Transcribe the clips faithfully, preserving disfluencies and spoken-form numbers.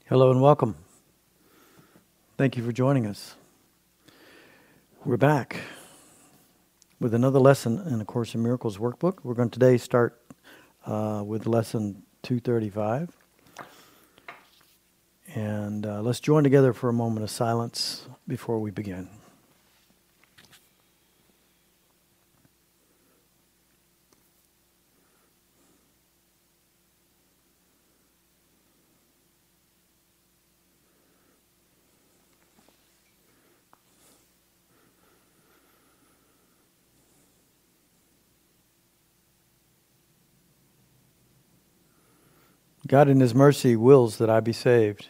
Hello and welcome. Thank you for joining us. We're back with another lesson in the Course in Miracles workbook. We're going to today start uh, with lesson two thirty-five. And uh, let's join together for a moment of silence before we begin. God in His mercy wills that I be saved.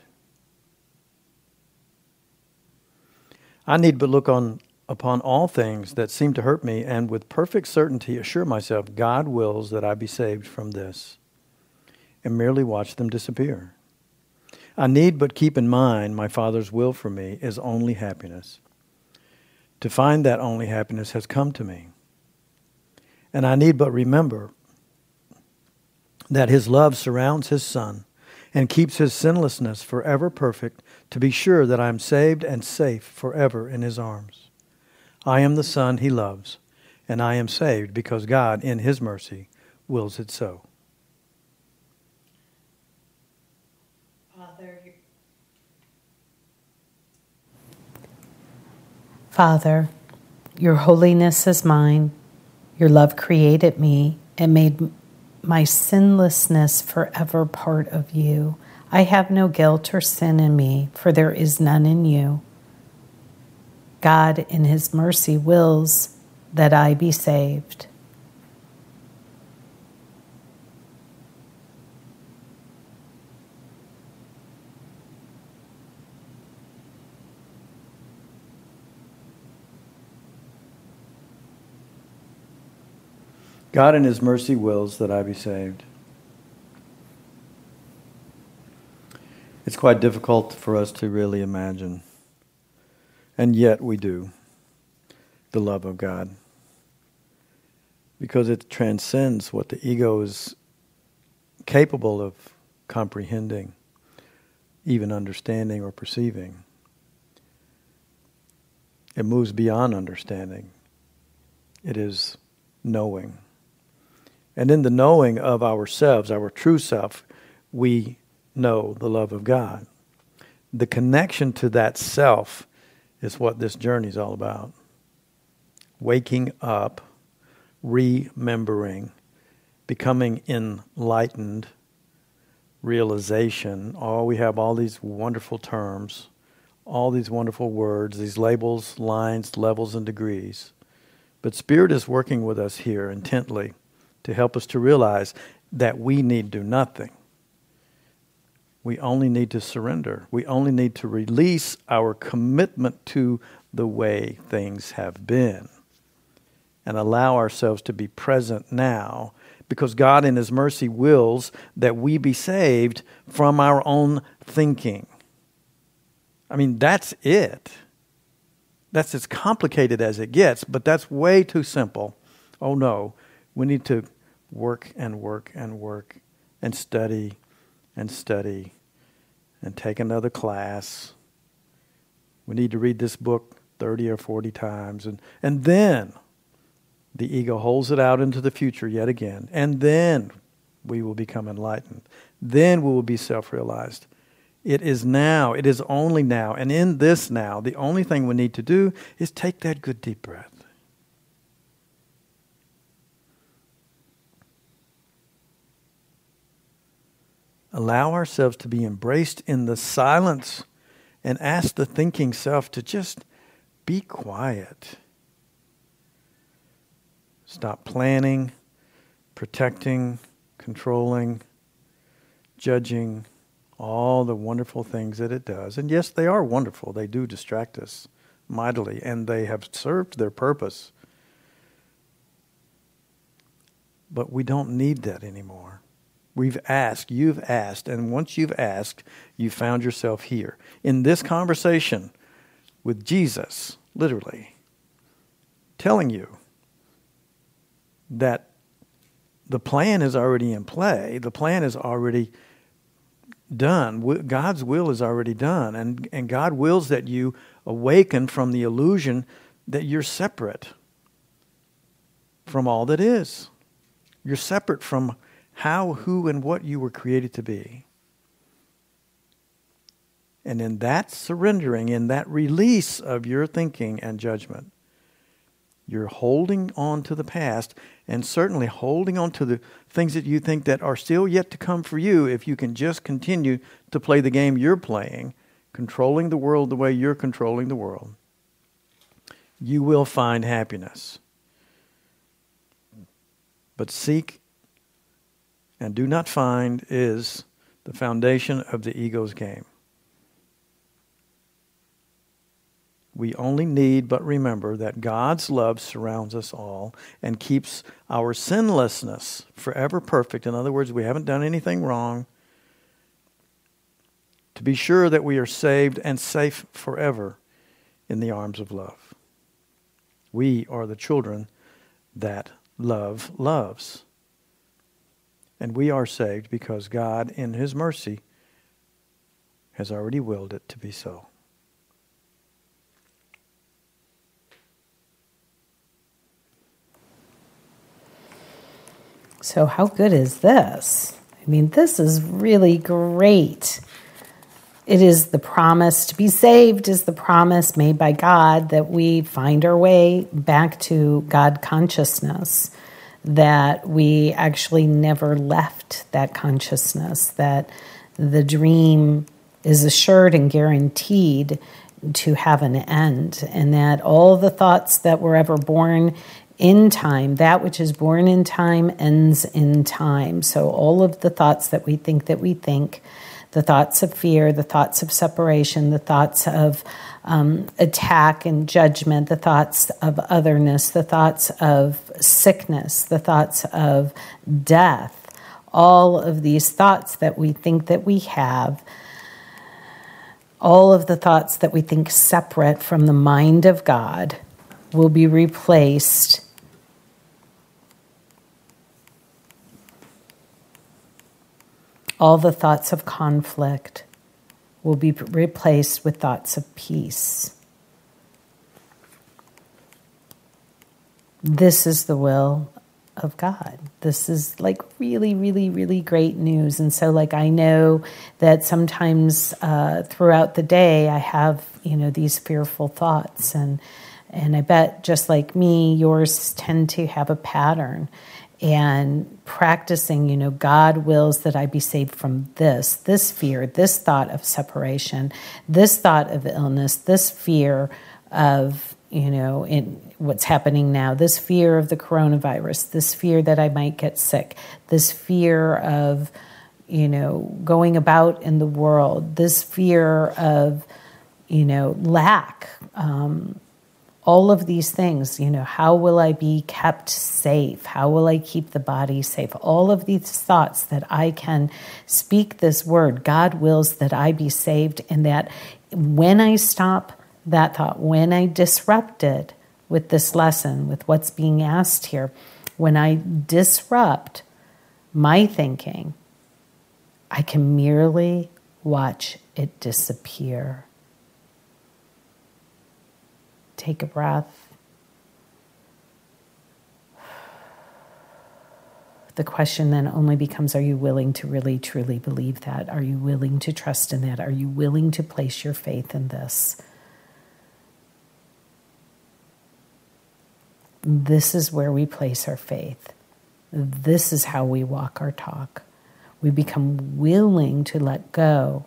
I need but look on upon all things that seem to hurt me, and with perfect certainty assure myself God wills that I be saved from this, and merely watch them disappear. I need but keep in mind my Father's will for me is only happiness. To find that only happiness has come to me. And I need but remember that His love surrounds His Son and keeps His sinlessness forever perfect, to be sure that I am saved and safe forever in His arms. I am the Son He loves, and I am saved because God, in His mercy, wills it so. Father, Father, your holiness is mine. Your love created me and made my sinlessness forever part of you. I have no guilt or sin in me, for there is none in you. God, in His mercy, wills that I be saved. God in His mercy wills that I be saved. It's quite difficult for us to really imagine, and yet we do, the love of God, because it transcends what the ego is capable of comprehending, even understanding or perceiving. It moves beyond understanding. It is knowing. And in the knowing of ourselves, our true self, we know the love of God. The connection to that self is what this journey is all about. Waking up, remembering, becoming enlightened, realization. Oh, we have all these wonderful terms, all these wonderful words, these labels, lines, levels, and degrees. But Spirit is working with us here intently to help us to realize that we need do nothing. We only need to surrender. We only need to release our commitment to the way things have been and allow ourselves to be present now, because God in His mercy wills that we be saved from our own thinking. I mean, that's it. That's as complicated as it gets, but that's way too simple. Oh no. We need to work and work and work and study and study and take another class. We need to read this book thirty or forty times. And, and then the ego holds it out into the future yet again. And then we will become enlightened. Then we will be self-realized. It is now. It is only now. And in this now, the only thing we need to do is take that good deep breath. Allow ourselves to be embraced in the silence and ask the thinking self to just be quiet. Stop planning, protecting, controlling, judging, all the wonderful things that it does. And yes, they are wonderful. They do distract us mightily, and they have served their purpose. But we don't need that anymore. We've asked, you've asked, and once you've asked, you found yourself here. In this conversation with Jesus, literally, telling you that the plan is already in play. The plan is already done. God's will is already done. And, and God wills that you awaken from the illusion that you're separate from all that is. You're separate from how, who, and what you were created to be. And in that surrendering, in that release of your thinking and judgment, you're holding on to the past, and certainly holding on to the things that you think that are still yet to come for you if you can just continue to play the game you're playing, controlling the world the way you're controlling the world. You will find happiness. But seek and do not find is the foundation of the ego's game. We only need but remember that God's love surrounds us all and keeps our sinlessness forever perfect. In other words, we haven't done anything wrong. To be sure that we are saved and safe forever in the arms of love. We are the children that love loves. And we are saved because God, in His mercy, has already willed it to be so. So how good is this? I mean, this is really great. It is the promise to be saved, is the promise made by God that we find our way back to God consciousness, that we actually never left that consciousness, that the dream is assured and guaranteed to have an end, and that all the thoughts that were ever born in time, that which is born in time ends in time. So all of the thoughts that we think that we think, the thoughts of fear, the thoughts of separation, the thoughts of um, attack and judgment, the thoughts of otherness, the thoughts of sickness, the thoughts of death, all of these thoughts that we think that we have, all of the thoughts that we think separate from the mind of God will be replaced all the thoughts of conflict will be replaced with thoughts of peace. This is the will of God. This is like really, really, really great news. And so like I know that sometimes uh, throughout the day I have, you know, these fearful thoughts. And, and I bet just like me, yours tend to have a pattern. And practicing, you know, God wills that I be saved from this, this fear, this thought of separation, this thought of illness, this fear of, you know, in what's happening now, this fear of the coronavirus, this fear that I might get sick, this fear of, you know, going about in the world, this fear of, you know, lack, um, all of these things, you know, how will I be kept safe? How will I keep the body safe? All of these thoughts that I can speak this word, God wills that I be saved, and that when I stop that thought, when I disrupt it with this lesson, with what's being asked here, when I disrupt my thinking, I can merely watch it disappear. Take a breath. The question then only becomes, are you willing to really, truly believe that? Are you willing to trust in that? Are you willing to place your faith in this? This is where we place our faith. This is how we walk our talk. We become willing to let go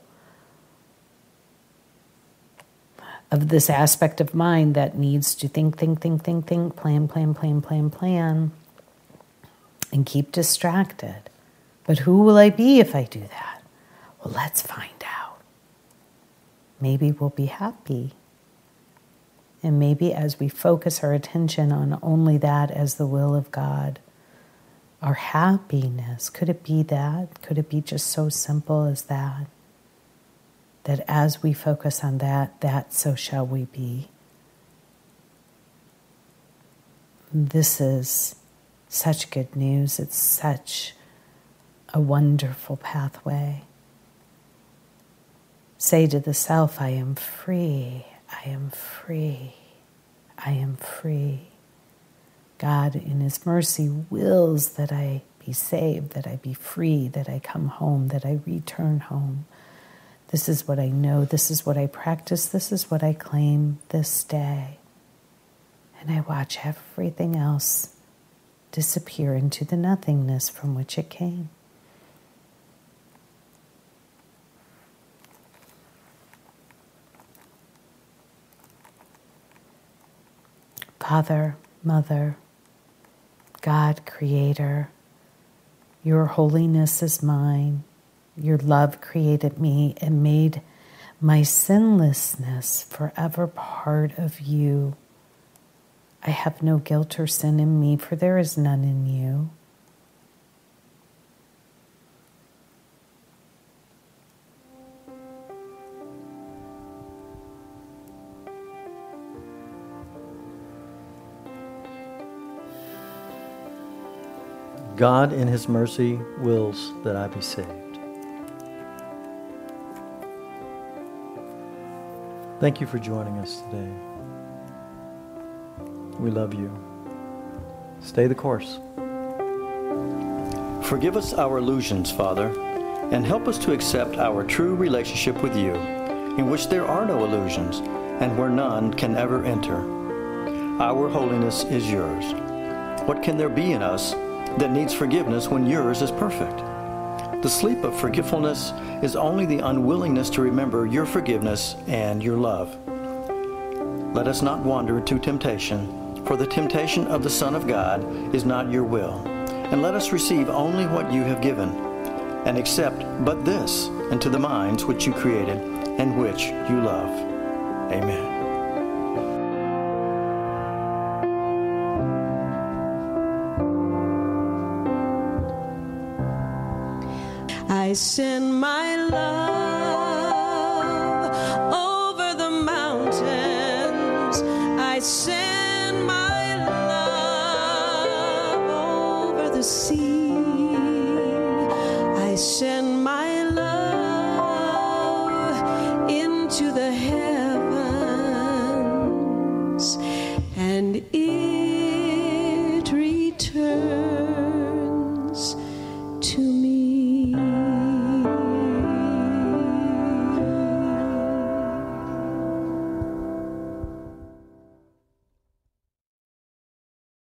of this aspect of mind that needs to think, think, think, think, think, plan, plan, plan, plan, plan, and keep distracted. But who will I be if I do that? Well, let's find out. Maybe we'll be happy. And maybe as we focus our attention on only that as the will of God, our happiness, could it be that? Could it be just so simple as that? That as we focus on that, that so shall we be. This is such good news. It's such a wonderful pathway. Say to the self, I am free, I am free, I am free. God, in His mercy, wills that I be saved, that I be free, that I come home, that I return home. This is what I know, this is what I practice, this is what I claim this day. And I watch everything else disappear into the nothingness from which it came. Father, Mother, God, Creator, your holiness is mine. Your love created me and made my sinlessness forever part of you. I have no guilt or sin in me, for there is none in you. God in His mercy wills that I be saved. Thank you for joining us today. We love you. Stay the course. Forgive us our illusions, Father, and help us to accept our true relationship with you, in which there are no illusions, and where none can ever enter. Our holiness is yours. What can there be in us that needs forgiveness when yours is perfect? The sleep of forgetfulness is only the unwillingness to remember your forgiveness and your love. Let us not wander to temptation, for the temptation of the Son of God is not your will. And let us receive only what you have given, and accept but this into the minds which you created and which you love. Amen. I send my love over the mountains. I send my love over the sea. I send